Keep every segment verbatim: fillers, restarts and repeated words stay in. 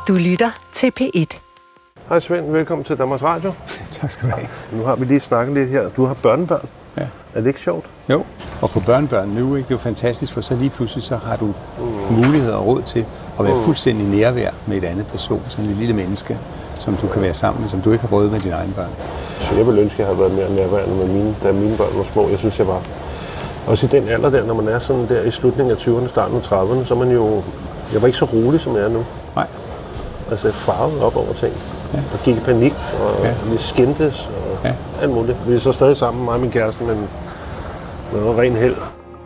Du lytter til P et. Hej Svend, velkommen til Danmarks Radio. Tak skal du have. Nu har vi lige snakket lidt her. Du har børnebørn. Ja. Er det ikke sjovt? Jo, og for børnebørn nu, ikke? Det er jo fantastisk, for så lige pludselig så har du mm. mulighed og råd til at være mm. fuldstændig nærvær med et andet person, sådan et lille menneske, som du kan være sammen med, som du ikke har prøvet med dine egne børn. Så jeg ville ønske, at jeg havde været mere nærværende med mine, da mine børn var små. Jeg synes, jeg var... Også i den alder der, når man er sådan der i slutningen af tyverne, starten af trediverne, så er man jo... Jeg var ikke så rolig, som jeg er nu. Nej. Altså, jeg farvede op over ting. Ja. Og gik i panik, og ja. vi skændtes, og ja. alt muligt. Vi er så stadig sammen, mig og min kæreste, men noget ren held.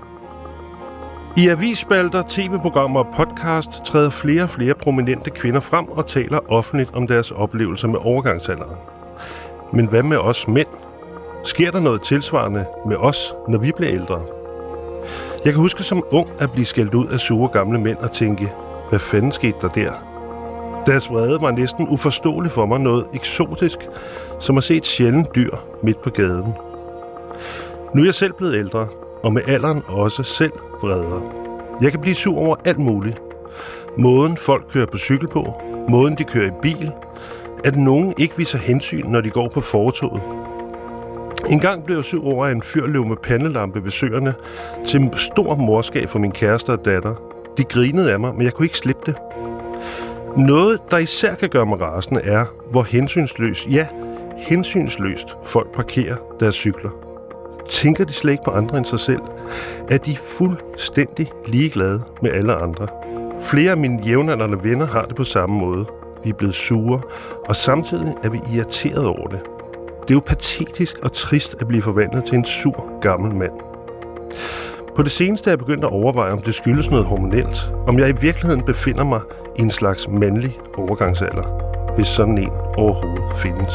I avisspalter, tv-programmer og podcast træder flere og flere prominente kvinder frem og taler offentligt om deres oplevelser med overgangsalderen. Men hvad med os mænd? Sker der noget tilsvarende med os, når vi bliver ældre? Jeg kan huske som ung at blive skældt ud af sure gamle mænd og tænke, hvad fanden skete der der? Deres vrede var næsten uforståelig for mig, noget eksotisk, som at se et sjældent dyr midt på gaden. Nu er jeg selv blevet ældre, og med alderen også selv vredere. Jeg kan blive sur over alt muligt. Måden folk kører på cykel på, måden de kører i bil, at nogen ikke viser hensyn, når de går på fortovet. En gang blev jeg sur over, at en fyr løb med pandelampe ved søerne til stor morskab for min kæreste og datter. De grinede af mig, men jeg kunne ikke slippe det. Noget, der især kan gøre mig rasende, er, hvor hensynsløst, ja, hensynsløst folk parkerer deres cykler. Tænker de slet ikke på andre end sig selv? Er de fuldstændig ligeglade med alle andre? Flere af mine jævnaldrende venner har det på samme måde. Vi er blevet sure, og samtidig er vi irriteret over det. Det er jo patetisk og trist at blive forvandlet til en sur gammel mand. På det seneste er jeg begyndt at overveje, om det skyldes noget hormonelt. Om jeg i virkeligheden befinder mig i en slags mandlig overgangsalder, hvis sådan en overhovedet findes.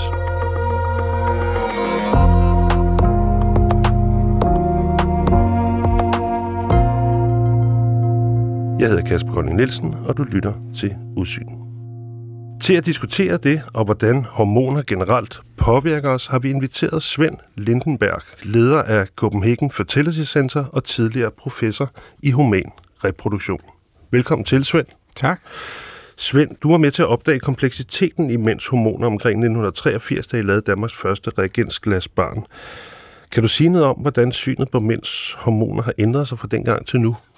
Jeg hedder Kasper Kolding Nielsen, og du lytter til Udsyn. Til at diskutere det, og hvordan hormoner generelt påvirker os, har vi inviteret Svend Lindenberg, leder af Copenhagen Fertility Center og tidligere professor i human reproduktion. Velkommen til, Svend. Tak. Svend, du var med til at opdage kompleksiteten i mænds hormoner omkring nitten treogfirs, da I lavede Danmarks første reagensglasbarn. Kan du sige noget om, hvordan synet på mænds hormoner har ændret sig fra dengang til nu?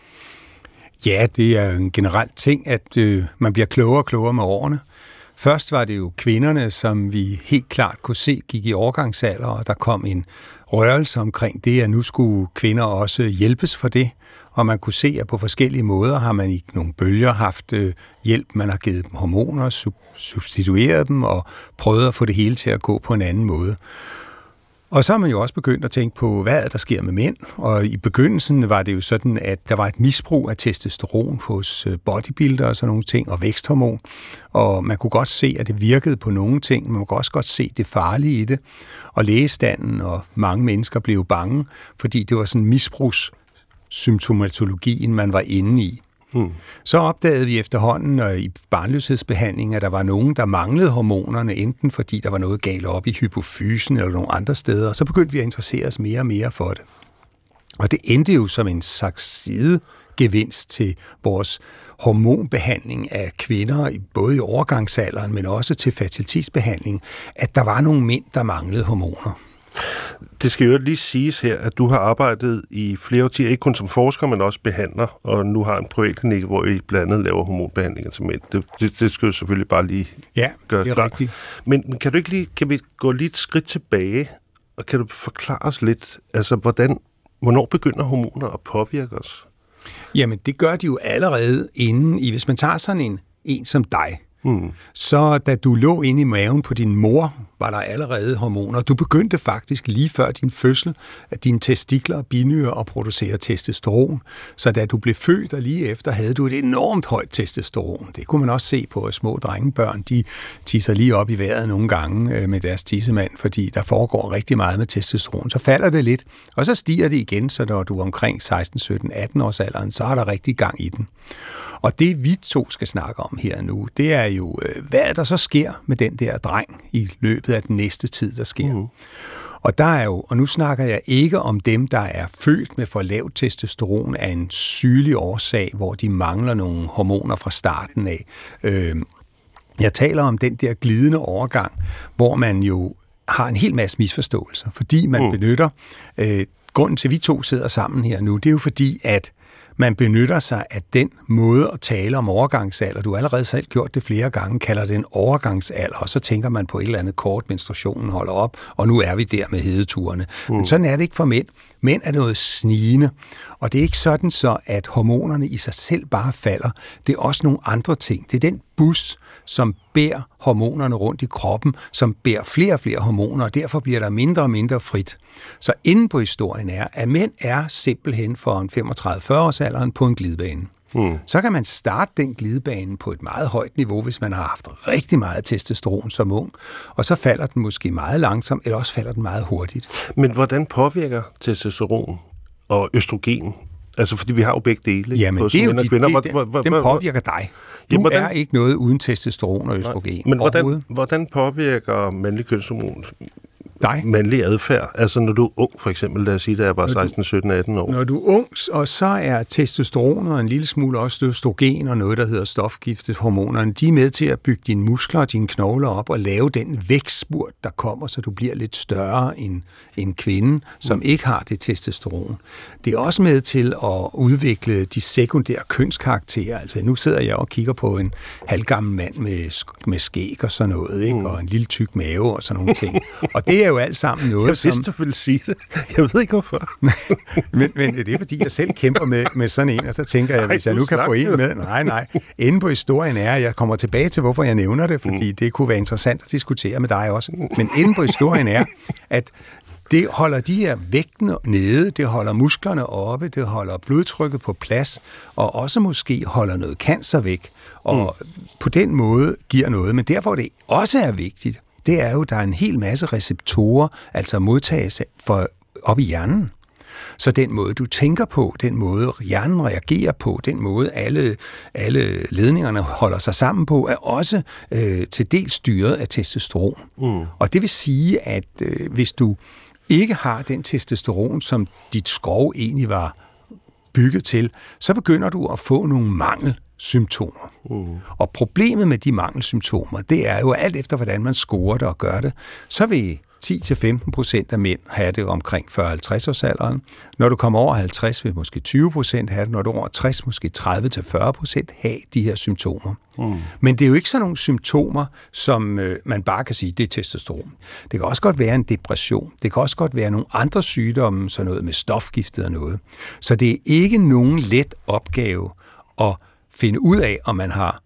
Ja, det er en generel ting, at øh, man bliver klogere og klogere med årene. Først var det jo kvinderne, som vi helt klart kunne se gik i overgangsalder, og der kom en rørelse omkring det, at nu skulle kvinder også hjælpes for det. Og man kunne se, at på forskellige måder har man i nogle bølger haft øh, hjælp. Man har givet dem hormoner, sub- substitueret dem og prøvet at få det hele til at gå på en anden måde. Og så har man jo også begyndt at tænke på, hvad der sker med mænd. Og i begyndelsen var det jo sådan, at der var et misbrug af testosteron hos bodybuildere og sådan nogle ting, og væksthormon. Og man kunne godt se, at det virkede på nogle ting, men man kunne også godt se det farlige i det. Og lægestanden og mange mennesker blev bange, fordi det var sådan misbrugssymptomatologien, man var inde i. Hmm. Så opdagede vi efterhånden og i barnløshedsbehandlingen, at der var nogen, der manglede hormonerne, enten fordi der var noget galt op i hypofysen eller nogle andre steder, og så begyndte vi at interessere os mere og mere for det. Og det endte jo som en slags sidegevinst til vores hormonbehandling af kvinder, både i overgangsalderen, men også til fertilitetsbehandling, at der var nogle mænd, der manglede hormoner. Det skal jo lige siges her, at du har arbejdet i flere årtier, ikke kun som forsker, men også behandler, og nu har en privatklinik, hvor I blandt andet laver hormonbehandlinger til mænd. Det, det, det skal jo selvfølgelig bare lige ja, gøre det er klart. Rigtigt. Men kan du ikke lige, kan vi gå lige et skridt tilbage, og kan du forklare os lidt, altså hvordan, hvornår begynder hormoner at påvirke os? Jamen, det gør de jo allerede inden i, hvis man tager sådan en, en som dig, Hmm. så da du lå inde i maven på din mor, var der allerede hormoner. Du begyndte faktisk lige før din fødsel, at dine testikler og binyrer at producere testosteron. Så da du blev født og lige efter, havde du et enormt højt testosteron. Det kunne man også se på små drengebørn. De tisser lige op i vejret nogle gange med deres tissemand, fordi der foregår rigtig meget med testosteron. Så falder det lidt, og så stiger det igen, så når du er omkring seksten, sytten, atten års alderen, så er der rigtig gang i den. Og det vi to skal snakke om her nu, det er jo, hvad der så sker med den der dreng i løbet af den næste tid, der sker. Mm. Og der er jo, og nu snakker jeg ikke om dem, der er født med for lavt testosteron af en sygelig årsag, hvor de mangler nogle hormoner fra starten af. Øh, Jeg taler om den der glidende overgang, hvor man jo har en hel masse misforståelser, fordi man mm. benytter... Øh, grunden til, at vi to sidder sammen her nu, det er jo fordi, at man benytter sig af den måde at tale om overgangsalder. Du har allerede selv gjort det flere gange, kalder det en overgangsalder, og så tænker man på et eller andet kort, menstruationen holder op, og nu er vi der med hedeturene. Mm. Men sådan er det ikke for mænd. Mænd er noget snigende, og det er ikke sådan så, at hormonerne i sig selv bare falder. Det er også nogle andre ting. Det er den bus, som bærer hormonerne rundt i kroppen, som bærer flere og flere hormoner, og derfor bliver der mindre og mindre frit. Så inde på historien er, at mænd er simpelthen for en femogtredive til fyrre års alderen på en glidebane. Mm. Så kan man starte den glidebane på et meget højt niveau, hvis man har haft rigtig meget testosteron som ung, og så falder den måske meget langsomt, eller også falder den meget hurtigt. Men hvordan påvirker testosteron og østrogen? Altså, fordi vi har jo begge dele. Jamen, det er jo de, kvinder. Det, den, den påvirker dig. Du ja, hvordan, er ikke noget uden testosteron og østrogen. Nej, men hvordan, hvordan påvirker mandlig kønshormon dig? Mandlig adfærd? Altså, når du er ung, for eksempel, lad os sige, der er bare seksten, sytten, atten år. Når du er ung, og så er testosteron og en lille smule også østrogen og noget, der hedder stofgiftet hormonerne, de er med til at bygge dine muskler og dine knogler op og lave den vækstspurt, der kommer, så du bliver lidt større end en kvinde, som mm. ikke har det testosteron. Det er også med til at udvikle de sekundære kønskarakterer. Altså, nu sidder jeg og kigger på en halvgammel mand med, med skæg og sådan noget, ikke? Mm. Og en lille tyk mave og sådan nogle ting. Og det er jo alt sammen noget, jeg som... Jeg vidste, du ville sige det. Jeg ved ikke, hvorfor. men, men det er, fordi jeg selv kæmper med, med sådan en, og så tænker jeg, hvis jeg nu kan få en med... Nej, nej. Inde på historien er, jeg kommer tilbage til, hvorfor jeg nævner det, fordi mm. det kunne være interessant at diskutere med dig også. Men inde på historien er, at det holder de her vægtene nede, det holder musklerne oppe, det holder blodtrykket på plads, og også måske holder noget cancer væk, og mm. på den måde giver noget. Men derfor det også er vigtigt, det er jo, at der er en hel masse receptorer, altså modtagelse for op i hjernen. Så den måde, du tænker på, den måde, hjernen reagerer på, den måde, alle, alle ledningerne holder sig sammen på, er også øh, til dels styret af testosteron. Mm. Og det vil sige, at øh, hvis du ikke har den testosteron, som dit skrov egentlig var bygget til, så begynder du at få nogle mangelsymptomer. Mm. Og problemet med de mangelsymptomer, det er jo alt efter, hvordan man scorer det og gør det, så vil ti til femten procent af mænd have det omkring fyrre til halvtreds års alderen. Når du kommer over halvtreds, vil måske tyve procent have det. Når du er over tres, måske tredive til fyrre procent have de her symptomer. Mm. Men det er jo ikke sådan nogle symptomer, som øh, man bare kan sige, det er testosteron. Det kan også godt være en depression. Det kan også godt være nogle andre sygdomme, sådan noget med stofgiftet og noget. Så det er ikke nogen let opgave at finde ud af, om man har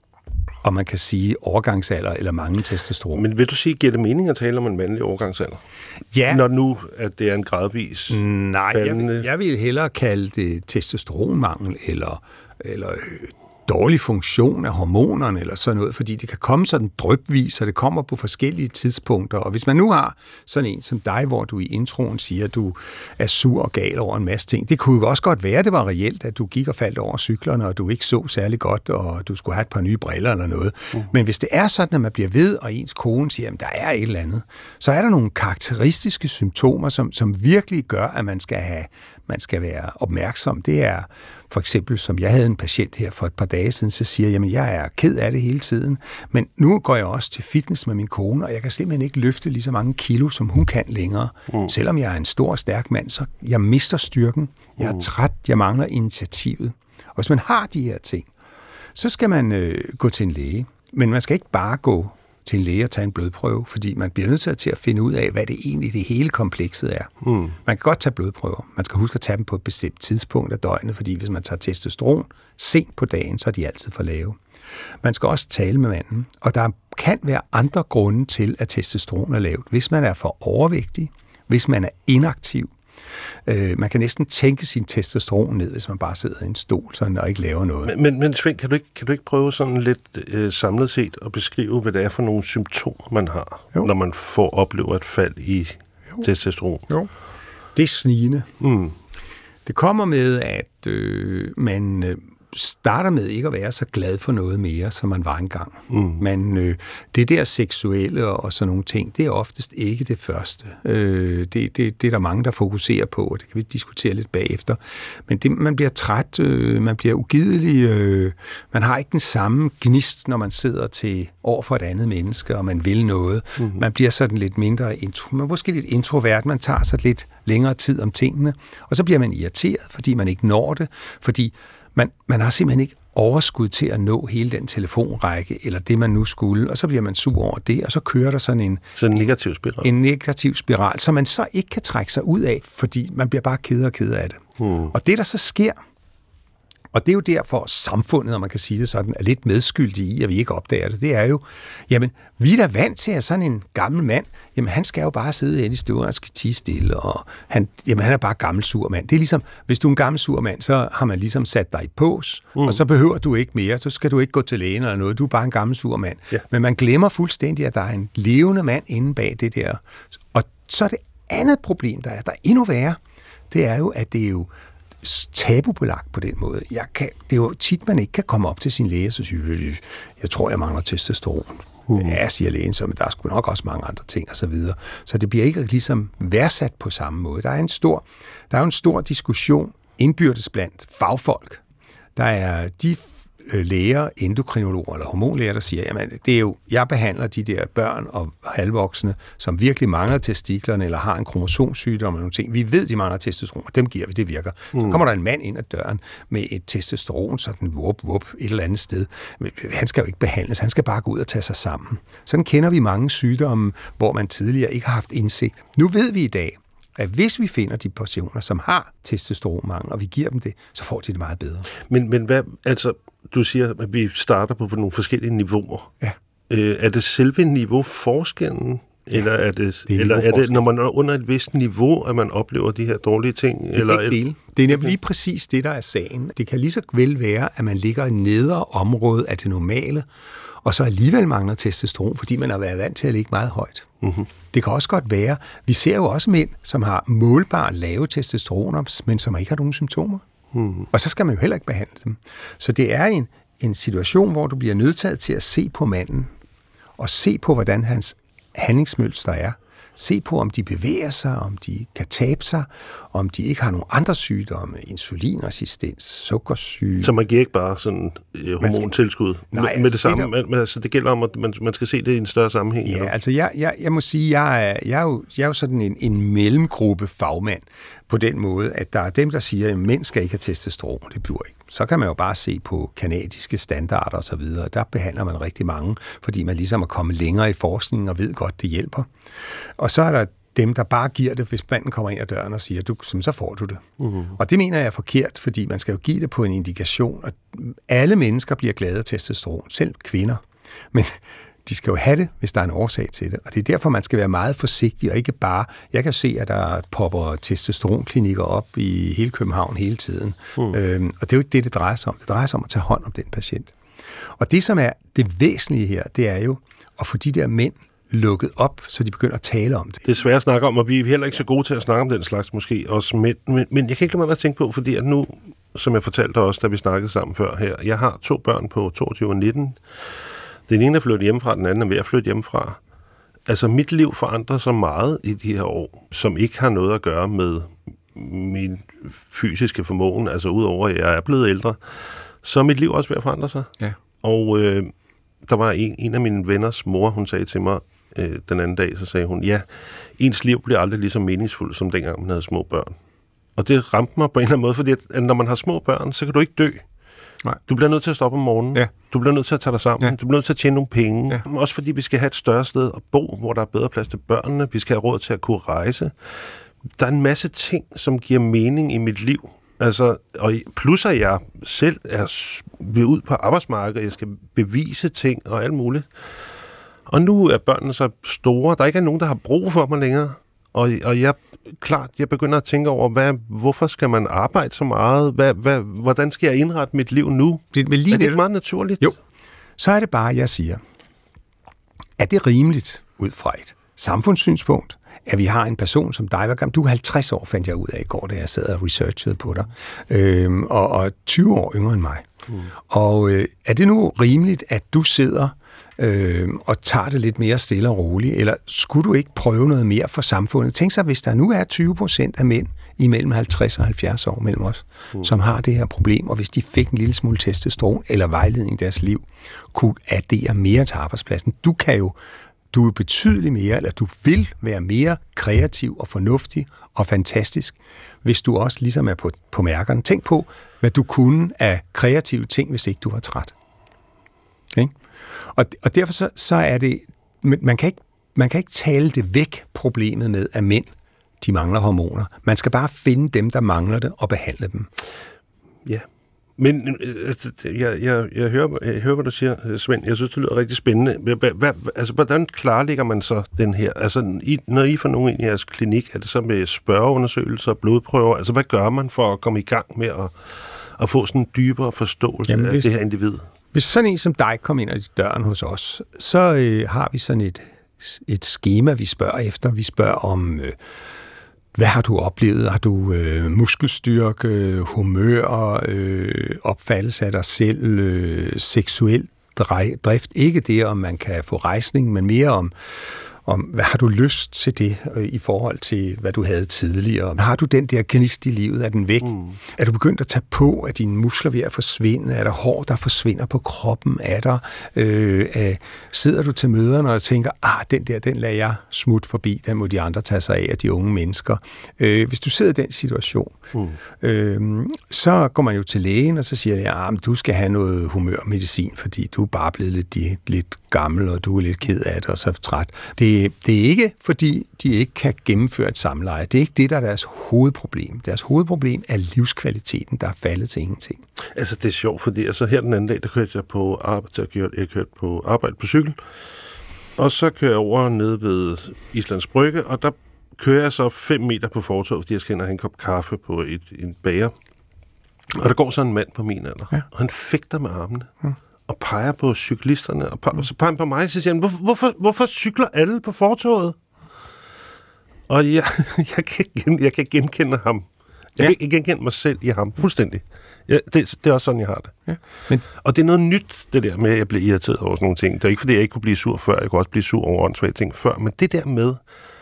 og man kan sige overgangsalder eller mange testosteron. Men vil du sige, giver det mening at tale om en mandlig overgangsalder? Ja. Når nu, at det er en gradvis Nej, jeg vil, jeg vil hellere kalde det testosteronmangel, eller, eller dårlig funktion af hormonerne, eller sådan noget, fordi det kan komme sådan drypvis, og det kommer på forskellige tidspunkter. Og hvis man nu har sådan en som dig, hvor du i introen siger, at du er sur og gal over en masse ting, det kunne jo også godt være, at det var reelt, at du gik og faldt over cyklerne, og du ikke så særlig godt, og du skulle have et par nye briller eller noget. Mm. Men hvis det er sådan, at man bliver ved, og ens kone siger, at der er et eller andet, så er der nogle karakteristiske symptomer, som, som virkelig gør, at man skal have man skal være opmærksom. Det er for eksempel, som jeg havde en patient her for et par dage siden, så siger jeg, jamen jeg er ked af det hele tiden, men nu går jeg også til fitness med min kone, og jeg kan simpelthen ikke løfte lige så mange kilo, som hun kan længere. Mm. Selvom jeg er en stor og stærk mand, så jeg mister styrken. Jeg er træt, jeg mangler initiativet. Og hvis man har de her ting, så skal man øh, gå til en læge. Men man skal ikke bare gå til en læge og tage en blodprøve, fordi man bliver nødt til at finde ud af, hvad det egentlig det hele komplekset er. Mm. Man kan godt tage blodprøver. Man skal huske at tage dem på et bestemt tidspunkt af døgnet, fordi hvis man tager testosteron sent på dagen, så er de altid for lave. Man skal også tale med manden, og der kan være andre grunde til, at testosteron er lavt. Hvis man er for overvægtig, hvis man er inaktiv, Øh, man kan næsten tænke sin testosteron ned, hvis man bare sidder i en stol sådan, og ikke laver noget. Men, men, men Svend, kan du ikke, kan du ikke prøve sådan lidt øh, samlet set at beskrive, hvad det er for nogle symptomer, man har, jo. Når man får oplever et fald i jo. testosteron? Jo. Det er snigende. Mm. Det kommer med, at øh, man øh, starter med ikke at være så glad for noget mere, som man var engang. Mm. Men øh, det der seksuelle og, og sådan nogle ting, det er oftest ikke det første. Øh, det, det, det er der mange, der fokuserer på, og det kan vi diskutere lidt bagefter. Men det, man bliver træt, øh, man bliver ugidelig, øh, man har ikke den samme gnist, når man sidder til over for et andet menneske, og man vil noget. Mm. Man bliver sådan lidt mindre, intro, man måske lidt introvert, man tager sig lidt længere tid om tingene, og så bliver man irriteret, fordi man ikke når det, fordi Man, man har simpelthen ikke overskud til at nå hele den telefonrække, eller det, man nu skulle, og så bliver man sur over det, og så kører der sådan en, så en negativ spiral. En negativ spiral, som man så ikke kan trække sig ud af, fordi man bliver bare ked og ked af det. Hmm. Og det, der så sker, og det er jo derfor, samfundet, om man kan sige det sådan, er lidt medskyldig i, at vi ikke opdager det, det er jo, jamen, vi er da vant til, at sådan en gammel mand, jamen, han skal jo bare sidde inde i stuen og skal tie stille, og han, jamen, han er bare gammel sur mand. Det er ligesom, hvis du er en gammel sur mand, så har man ligesom sat dig i pås, mm. og så behøver du ikke mere, så skal du ikke gå til lægen eller noget, du er bare en gammel sur mand. Ja. Men man glemmer fuldstændig, at der er en levende mand inde bag det der. Og så er det andet problem, der er, der er endnu værre, det er jo, at det er jo tabubelagt på den måde. Jeg kan, det er jo tit, man ikke kan komme op til sin læge og sige, jeg tror, jeg mangler testosteron. Uh. Ja, siger lægen, så men der er sgu nok også mange andre ting og så videre. Så det bliver ikke ligesom værdsat på samme måde. Der er en stor, der er en stor diskussion indbyrdes blandt fagfolk. Der er de læger, endokrinologer eller hormonlæger, der siger, jamen, det er jo, jeg behandler de der børn og halvvoksne, som virkelig mangler testiklerne eller har en kromosomsygdom eller nogle ting. Vi ved, de mangler testosteron, og dem giver vi, det virker. Mm. Så kommer der en mand ind ad døren med et testosteron, sådan vup, vup, et eller andet sted. Han skal jo ikke behandles, han skal bare gå ud og tage sig sammen. Sådan kender vi mange sygdomme, hvor man tidligere ikke har haft indsigt. Nu ved vi i dag, at hvis vi finder de personer, som har testosteronmangel, og vi giver dem det, så får de det meget bedre. Men, men hvad, altså, du siger, at vi starter på, på nogle forskellige niveauer. Ja. Øh, er det selve niveauforskellen, ja, eller er det, det er, eller er det, når man er under et vist niveau, at man oplever de her dårlige ting? Det er eller ikke dele. Det er nemlig lige præcis det, der er sagen. Det kan lige så vel være, at man ligger i nedre område af det normale, og så alligevel mangler testosteron, fordi man har været vant til at ligge meget højt. Mm-hmm. Det kan også godt være, vi ser jo også mænd, som har målbart lave testosteroner, men som ikke har nogen symptomer. Mm-hmm. Og så skal man jo heller ikke behandle dem. Så det er en, en situation, hvor du bliver nødtaget til at se på manden, og se på, hvordan hans handlingsmønster er. Se på, om de bevæger sig, om de kan tabe sig, om de ikke har nogen andre sygdomme, insulinresistens, sukkersyge. Så man giver ikke bare sådan øh, hormontilskud med, nej, med det samme? Det, der, men, altså, det gælder om, at man, man skal se det i en større sammenhæng? Ja, eller? altså jeg, jeg, jeg må sige, jeg er, jeg er, jo, jeg er jo sådan en, en mellemgruppe fagmand på den måde, at der er dem, der siger, at mænd skal ikke have testosteron. Det bliver ikke. Så kan man jo bare se på kanadiske standarder og så videre. Der behandler man rigtig mange, fordi man ligesom er kommet længere i forskningen og ved godt, det hjælper. Og så er der dem, der bare giver det, hvis manden kommer ind ad døren og siger, du, så får du det. Uh-huh. Og det mener jeg er forkert, fordi man skal jo give det på en indikation, og alle mennesker bliver glade af testosteron, selv kvinder. Men de skal jo have det, hvis der er en årsag til det. Og det er derfor, man skal være meget forsigtig, og ikke bare... Jeg kan se, at der popper testosteronklinikker op i hele København hele tiden. Uh. Øhm, og det er jo ikke det, det drejer sig om. Det drejer sig om at tage hånd om den patient. Og det, som er det væsentlige her, det er jo at få de der mænd lukket op, så de begynder at tale om det. Det er svært at snakke om, og vi er heller ikke så gode til at snakke om den slags måske også. Men, men, men jeg kan ikke lade mig at tænke på, fordi at nu, som jeg fortalte også, da vi snakkede sammen før her, jeg har to børn på toogtyve og nitten. Den ene er flyttet hjemmefra, den anden er ved at flytte hjemmefra. Altså mit liv forandrer sig meget i de her år, som ikke har noget at gøre med min fysiske formåen, altså udover at jeg er blevet ældre, så er mit liv også ved at forandre sig. Ja. Og øh, der var en, en af mine venners mor, hun sagde til mig øh, den anden dag, så sagde hun, ja, ens liv bliver aldrig lige så meningsfuldt, som dengang man havde små børn. Og det ramte mig på en eller anden måde, fordi at, når man har små børn, så kan du ikke dø. Nej. Du bliver nødt til at stoppe om morgenen. Ja. Du bliver nødt til at tage dig sammen. Ja. Du bliver nødt til at tjene nogle penge. Ja. Også fordi vi skal have et større sted at bo, hvor der er bedre plads til børnene. Vi skal have råd til at kunne rejse. Der er en masse ting, som giver mening i mit liv. Altså, og plus at jeg selv er ud på arbejdsmarkedet, jeg skal bevise ting og alt muligt. Og nu er børnene så store. Der ikke er nogen, der har brug for mig længere. Og, og jeg, klart, jeg begynder at tænke over, hvad, hvorfor skal man arbejde så meget? Hvad, hvad, hvordan skal jeg indrette mit liv nu? Det, er lige er det ikke meget naturligt? Jo, så er det bare, jeg siger, er det rimeligt ud fra et samfundssynspunkt, at vi har en person som dig, du er halvtreds år, fandt jeg ud af i går, da jeg sad og researchede på dig, øhm, og, og tyve år yngre end mig. Mm. Og øh, er det nu rimeligt, at du sidder øh, og tager det lidt mere stille og roligt, eller skulle du ikke prøve noget mere for samfundet? Tænk sig, hvis der nu er tyve procent af mænd imellem halvtreds og halvfjerds år mellem os, mm. som har det her problem, og hvis de fik en lille smule testosteron eller vejledning i deres liv, kunne addere mere til arbejdspladsen. Du kan jo Du er betydeligt mere, eller du vil være mere kreativ og fornuftig og fantastisk, hvis du også ligesom er på, på mærkerne. Tænk på, hvad du kunne af kreative ting, hvis ikke du var træt. Okay? Og, og derfor så, så er det, man kan, ikke, man kan ikke tale det væk, problemet med, at mænd, de mangler hormoner. Man skal bare finde dem, der mangler det, og behandle dem. Ja. Men altså, jeg, jeg, jeg, hører, jeg hører, hvad du siger, Svend. Jeg synes, det lyder rigtig spændende. Hvad, hvad, altså, hvordan klarlægger man så den her? Altså, I, når I får nogen ind i jeres klinik, er det så med spørgeundersøgelser, blodprøver? Altså, hvad gør man for at komme i gang med at, at få sådan en dybere forståelse Jamen, hvis, af det her individ? Hvis sådan en som dig kommer ind ad døren hos os, så øh, har vi sådan et, et skema, vi spørger efter. Vi spørger om... Øh, Hvad har du oplevet? Har du øh, muskelstyrke, humør, øh, opfattelse af dig selv, øh, seksuel drift? Ikke det, om man kan få rejsning, men mere om, om hvad har du lyst til det øh, i forhold til, hvad du havde tidligere? Har du den der gnist i livet? Er den væk? Mm. Er du begyndt at tage på, at dine muskler ved at forsvinde? Er der hår, der forsvinder på kroppen? Er der, øh, er, sidder du til møderne og tænker, ah, den der, den lader jeg smutte forbi, den må de andre tage sig af, af de unge mennesker. Øh, hvis du sidder i den situation, mm. øh, så går man jo til lægen, og så siger jeg, ah, du skal have noget humørmedicin, fordi du er bare blevet lidt, lidt gammel, og du er lidt ked af det, og så træt. Det Det er ikke, fordi de ikke kan gennemføre et samleje. Det er ikke det, der er deres hovedproblem. Deres hovedproblem er livskvaliteten, der er faldet til ingenting. Altså, det er sjovt, fordi altså, her den anden dag, der kørte jeg på arbejde, jeg kørte, jeg kørte på arbejde på cykel, og så kører jeg over nede ved Islands Brygge, og der kører jeg så fem meter på fortovet, fordi jeg skal ind og have en kop kaffe på et, en bager. Og der går så en mand på min alder, ja. Og han fægter med armene. Ja. Og peger på cyklisterne, og, peger, og så peger han på mig, og så siger han, hvorfor, hvorfor, hvorfor cykler alle på fortovet? Og jeg, jeg, kan, gen, jeg kan genkende ham. Jeg ja. kan genkende mig selv i ham, fuldstændig. Ja, det, det er også sådan, jeg har det. Ja. Men, og det er noget nyt, det der med, at jeg bliver irriteret over sådan nogle ting. Det er ikke, fordi jeg ikke kunne blive sur før, jeg kunne også blive sur over åndssvage ting før, men det der med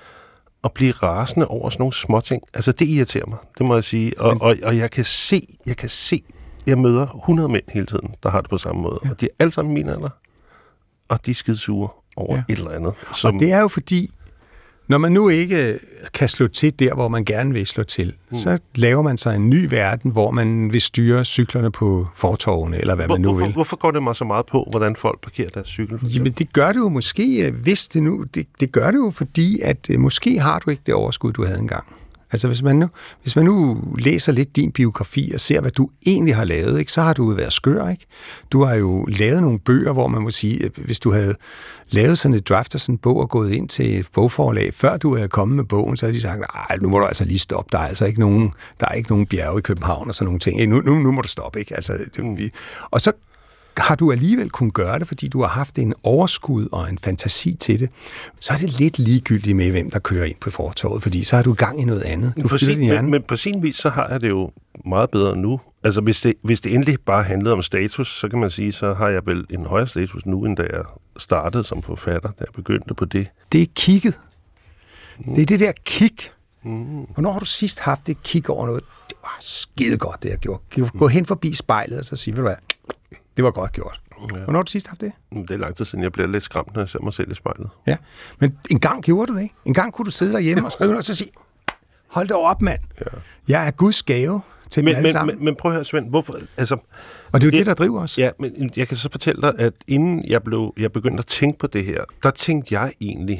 at blive rasende over sådan nogle små ting, altså det irriterer mig, det må jeg sige. Og, og, og jeg kan se, jeg kan se, jeg møder hundrede mænd hele tiden, der har det på samme måde. Ja. Og de er alle sammen mine alder. Og de er skide sure over ja. et eller andet. Som... Og det er jo fordi, når man nu ikke kan slå til der, hvor man gerne vil slå til, mm. så laver man sig en ny verden, hvor man vil styre cyklerne på fortovene, eller hvad hvor, man nu hvorfor, vil. Hvorfor går det mig så meget på, hvordan folk parkerer deres cykel? Jamen, det gør det jo måske, hvis det nu... Det, det gør det jo, fordi at måske har du ikke det overskud, du havde engang. Altså, hvis man, nu, hvis man nu læser lidt din biografi og ser, hvad du egentlig har lavet, ikke, så har du været skør, ikke? Du har jo lavet nogle bøger, hvor man må sige, at hvis du havde lavet sådan et draft af sådan en bog og gået ind til et bogforlag, før du havde kommet med bogen, så havde de sagt, nej, nu må du altså lige stoppe. Der er altså ikke nogen, der er ikke nogen bjerge i København og sådan nogle ting. Nu, nu, nu må du stoppe, ikke? Altså, det, og så har du alligevel kunnet gøre det, fordi du har haft en overskud og en fantasi til det, så er det lidt ligegyldigt med, hvem der kører ind på fortovet, fordi så har du gang i noget andet. Du på sin, men, men på sin vis, så har jeg det jo meget bedre nu. Altså, hvis det, hvis det endelig bare handlede om status, så kan man sige, så har jeg vel en højere status nu, end da jeg startede som forfatter, da jeg begyndte på det. Det er kigget. Mm. Det er det der kig. Mm. Hvornår har du sidst haft det kig over noget? Det var skide godt, det jeg gjorde. Gå hen forbi spejlet og så sige, ved du hvad, det var godt gjort. Ja. Hvornår har du sidst haft det? Det er lang tid siden. Jeg bliver lidt skræmt, når jeg ser mig selv i spejlet. Ja, men en gang gjorde du det, ikke? En gang kunne du sidde derhjemme og skrive og så sige, hold det op, mand. Ja. Jeg er Guds gave til men, dem alle men, sammen. Men, men prøv at høre, Svend, hvorfor... Altså, og det er jo det, det, der driver os. Ja, men jeg kan så fortælle dig, at inden jeg, blev, jeg begyndte at tænke på det her, der tænkte jeg egentlig,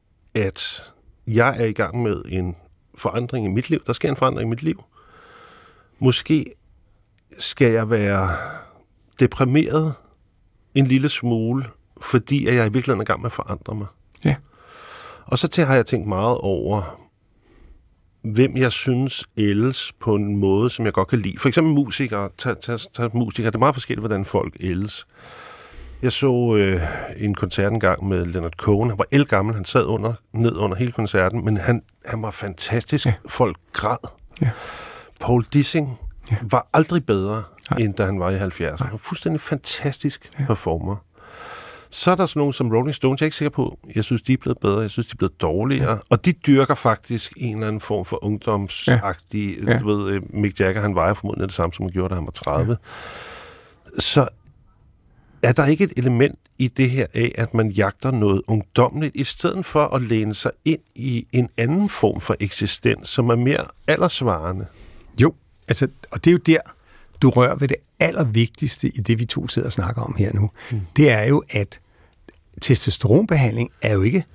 at jeg er i gang med en forandring i mit liv. Der sker en forandring i mit liv. Måske skal jeg være deprimeret en lille smule, fordi at jeg i virkeligheden er i gang med at forandre mig. Ja. Og så har jeg tænkt meget over, hvem jeg synes ældes på en måde, som jeg godt kan lide. For eksempel musikere. Tag, tag, tag musikere. Det er meget forskelligt, hvordan folk ældes. Jeg så øh, en koncert engang med Leonard Cohen. Han var ældgammel, han sad under, ned under hele koncerten, men han, han var fantastisk. Ja. Folk græd. Ja. Paul Dissing ja. var aldrig bedre, Nej. end da han var i halvfjerdserne. Han var fuldstændig fantastisk ja. performer. Så er der sådan nogle som Rolling Stones, jeg er ikke sikker på. Jeg synes, de er blevet bedre, jeg synes, de er blevet dårligere. Ja. Og de dyrker faktisk en eller anden form for ungdomsagtig... Ja. Ja. Du ved, Mick Jagger, han vejer formodentlig det samme, som han gjorde, da han var tredive. Ja. Så er der ikke et element i det her af, at man jagter noget ungdomligt, i stedet for at læne sig ind i en anden form for eksistens, som er mere aldersvarende? Jo, altså, og det er jo der, du rører ved det allervigtigste i det, vi to sidder og snakker om her nu. Mm. Det er jo, at testosteronbehandling er jo ikke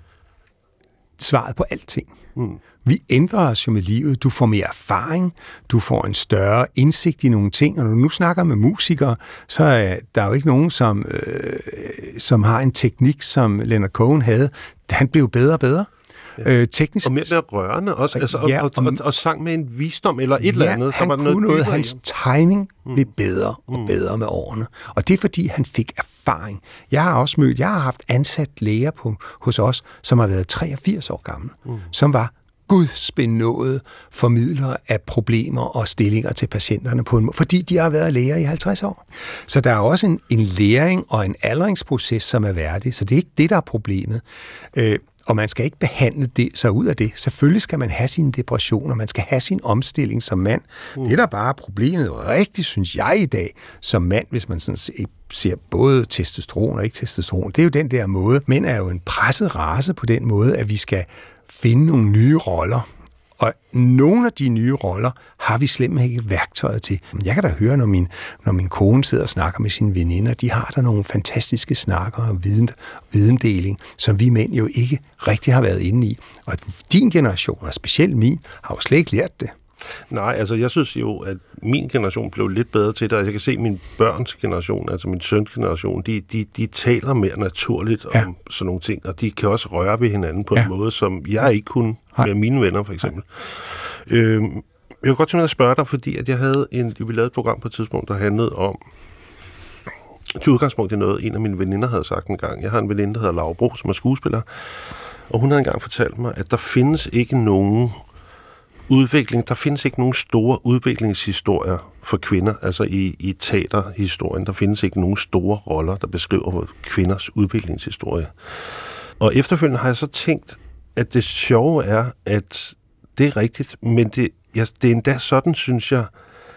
svaret på alting. Mm. Vi ændrer os jo med livet. Du får mere erfaring, du får en større indsigt i nogle ting, og når du nu snakker med musikere, så er der jo ikke nogen, som, øh, som har en teknik, som Leonard Cohen havde. Han blev bedre og bedre. Ja. Øh, teknisk. Og mere, mere rørende også, altså, ja, og, og, og, og sang med en visdom eller et ja, eller andet. Han var kunne noget, noget hans timing mm. blev bedre og mm. bedre med årene. Og det er fordi, han fik erfaring. Jeg har også mødt, jeg har haft ansat læger på, hos os, som har været treogfirs år gammel, mm. som var gudsbenåede formidlere af problemer og stillinger til patienterne på en måde, fordi de har været læger i halvtreds år. Så der er også en, en læring og en aldringsproces, som er værdig, så det er ikke det, der er problemet. Øh, Og man skal ikke behandle det, sig ud af det. Selvfølgelig skal man have sine depressioner, man skal have sin omstilling som mand. Mm. Det er der bare problemet rigtigt, synes jeg i dag, som mand, hvis man sådan ser både testosteron og ikke testosteron. Det er jo den der måde. Mænd er jo en presset race på den måde, at vi skal finde nogle nye roller. Og nogle af de nye roller har vi slet ikke værktøjet til. Jeg kan da høre, når min, når min kone sidder og snakker med sine veninder, de har der nogle fantastiske snakker og viden, videndeling, som vi mænd jo ikke rigtig har været inde i. Og din generation, og specielt min, har jo slet ikke lært det. Nej, altså jeg synes jo, at min generation blev lidt bedre til det, og jeg kan se, at min børns generation, altså min søns generation, de, de, de taler mere naturligt ja. om sådan nogle ting, og de kan også røre ved hinanden på ja. en måde, som jeg ikke kunne med mine venner, for eksempel. Øh, jeg kunne godt tænke mig at spørge dig, fordi at jeg havde en, vi lavede et program på et tidspunkt, der handlede om, til udgangspunkt i noget, en af mine veninder havde sagt en gang. Jeg har en veninde, der hedder Laura Bro, som er skuespiller, og hun havde engang fortalt mig, at der findes ikke nogen udvikling, der findes ikke nogen store udviklingshistorier for kvinder, altså i, i teaterhistorien, der findes ikke nogen store roller, der beskriver kvinders udviklingshistorie. Og efterfølgende har jeg så tænkt, at det sjove er, at det er rigtigt, men det, ja, det er endda sådan, synes jeg,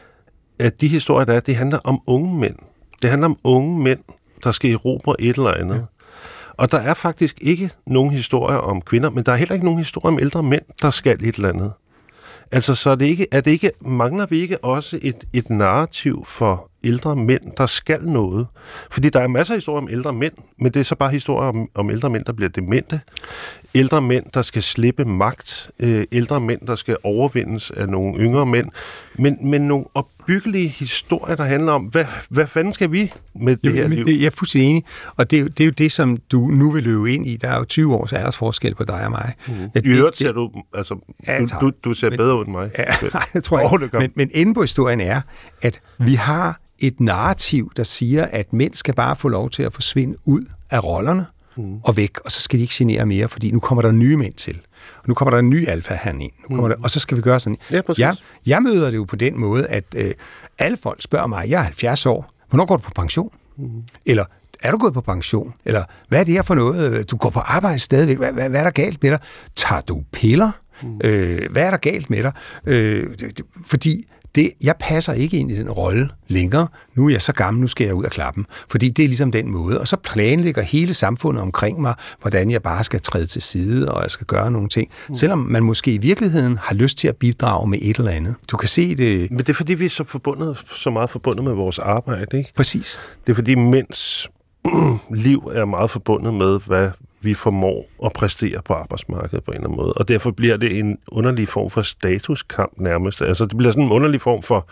at de historier, der er, det handler om unge mænd. Det handler om unge mænd, der skal erobre et eller andet. Ja. Og der er faktisk ikke nogen historier om kvinder, men der er heller ikke nogen historier om ældre mænd, der skal et eller andet. Altså, så er det ikke, er det ikke, mangler vi ikke også et, et narrativ for ældre mænd, der skal noget? Fordi der er masser af historier om ældre mænd, men det er så bare historier om, om ældre mænd, der bliver demente. Ældre mænd, der skal slippe magt. Øh, ældre mænd, der skal overvindes af nogle yngre mænd. Men, men nogle opbyggelige historier, der handler om, hvad, hvad fanden skal vi med det jo, her liv? Det, jeg er fuldstændig enig, og det er, jo, det er jo det, som du nu vil løbe ind i. Der er jo tyve års aldersforskel på dig og mig. Mm. I øvrigt ser du, altså, ja, du, du, du ser men, bedre ud end mig. Ja, nej, det tror jeg oh, ikke. Men, men enden på historien er, at vi har et narrativ, der siger, at mænd skal bare få lov til at forsvinde ud af rollerne mm. og væk, og så skal de ikke genere mere, fordi nu kommer der nye mænd til. Og nu kommer der en ny alfa-han ind, nu kommer mm. der, og så skal vi gøre sådan. Ja, jeg, jeg møder det jo på den måde, at øh, alle folk spørger mig, jeg er halvfjerds år, hvornår går du på pension? Mm. Eller er du gået på pension? Eller hvad er det her for noget? Du går på arbejde stadigvæk, hvad, hvad, hvad er der galt med dig? Tager du piller? Mm. Øh, hvad er der galt med dig? Øh, det, det, fordi det, jeg passer ikke ind i den rolle længere. Nu er jeg så gammel, nu skal jeg ud af klappen. Fordi det er ligesom den måde. Og så planlægger hele samfundet omkring mig, hvordan jeg bare skal træde til side, og jeg skal gøre nogle ting. Mm. Selvom man måske i virkeligheden har lyst til at bidrage med et eller andet. Du kan se det. Men det er fordi, vi er så, forbundet, så meget forbundet med vores arbejde, ikke? Præcis. Det er fordi, mænds liv er meget forbundet med, hvad vi formår at præstere på arbejdsmarkedet på en eller anden måde. Og derfor bliver det en underlig form for statuskamp nærmest. Altså, det bliver sådan en underlig form for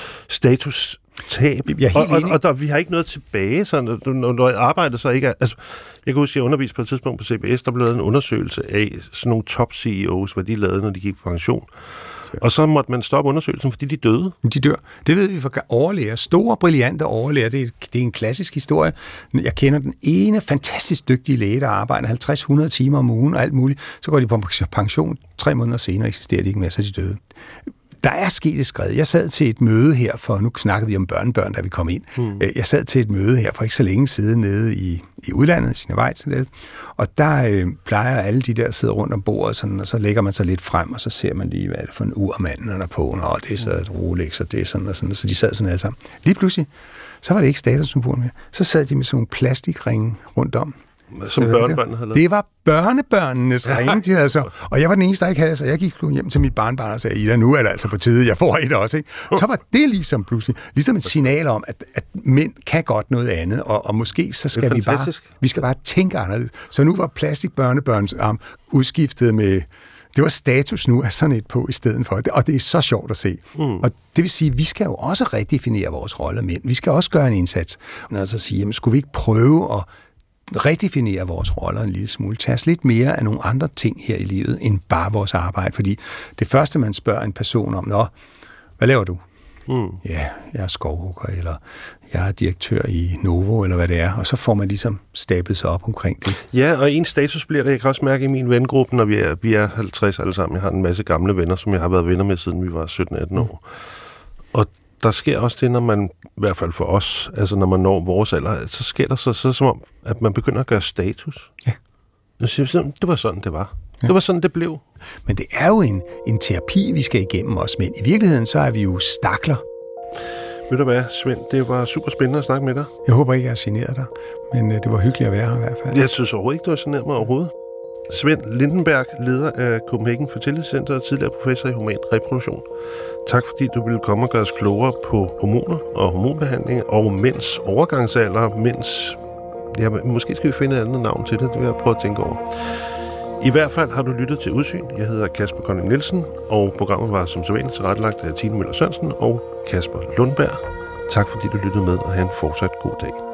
statustab. Og, og, og der, vi har ikke noget tilbage, så når, når arbejdet så ikke er... Altså, jeg kan huske, at jeg underviste på et tidspunkt på C B S, der blev lavet en undersøgelse af sådan nogle top C E O's, hvad de lavede, når de gik på pension. Og så måtte man stoppe undersøgelsen, fordi de døde. De dør. Det ved vi fra overlæger. Store, brillante overlæger. Det er, det er en klassisk historie. Jeg kender den ene fantastisk dygtige læge, der arbejder halvtreds til hundrede timer om ugen og alt muligt. Så går de på pension. Tre måneder senere eksisterer de ikke mere, så er de døde. Der er sket et skred. Jeg sad til et møde her, for nu snakkede vi om børnebørn, da vi kom ind. Mm. Jeg sad til et møde her for ikke så længe siden nede i, i udlandet, i Schweiz, og der øh, plejer alle de der at sidde rundt om bordet, sådan, og så lægger man sig lidt frem, og så ser man lige, hvad er det for en ur, manden er på, og det er så et Rolex, og det er sådan og sådan, så de sad sådan alle sammen. Lige pludselig, så var det ikke statussymbol mere. Så sad de med sådan nogle plastikringe rundt om. Som børnebørnene havde lavet? Det var børnebørnenes ringe, de havde så. Og jeg var den eneste, der ikke havde, så jeg gik hjem til mit barnbarn og sagde, Ida, nu er det altså på tide, jeg får et også. Ikke? Så var det ligesom pludselig, ligesom et signal om, at, at mænd kan godt noget andet, og, og måske så skal vi bare, vi skal bare tænke anderledes. Så nu var plastikbørnebørns arm udskiftet med, det var status nu af sådan et på i stedet for. Og det er så sjovt at se. Mm. Og det vil sige, at vi skal jo også redefinere vores rolle mænd. Vi skal også gøre en indsats. Og så sige, jamen, skulle vi ikke prøve at redefinere vores roller en lille smule. Tage os lidt mere af nogle andre ting her i livet, end bare vores arbejde. Fordi det første, man spørger en person om, nå, hvad laver du? Mm. Ja, jeg er skovhugger, eller jeg er direktør i Novo, eller hvad det er. Og så får man ligesom stablet sig op omkring det. Ja, og en status bliver det, jeg kan også mærke i min vengruppe, når vi er, vi er halvtreds alle sammen. Jeg har en masse gamle venner, som jeg har været venner med, siden vi var sytten atten år. Og der sker også det, når man, i hvert fald for os, altså når man når vores alder, så sker der så, så som om, at man begynder at gøre status. Ja. Det var sådan, det var. Ja. Det var sådan, det blev. Men det er jo en, en terapi, vi skal igennem os, men i virkeligheden, så er vi jo stakler. Ved du hvad, Svend, det var super spændende at snakke med dig. Jeg håber ikke, jeg har generet dig, men det var hyggeligt at være her i hvert fald. Jeg synes overhovedet ikke, du har generet mig overhovedet. Svend Lindenberg, leder af Copenhagen Fertility Center og tidligere professor i human reproduktion. Tak fordi du ville komme og gøre os klogere på hormoner og hormonbehandling og mænds overgangsalder, mænds... Ja, måske skal vi finde et andet navn til det, det vil jeg prøve at tænke over. I hvert fald har du lyttet til Udsyn. Jeg hedder Kasper Kolding Nielsen, og programmet var som sædvanligt tilrettelagt af Tine Møller Sørensen og Kasper Lundberg. Tak fordi du lyttede med, og have en fortsat god dag.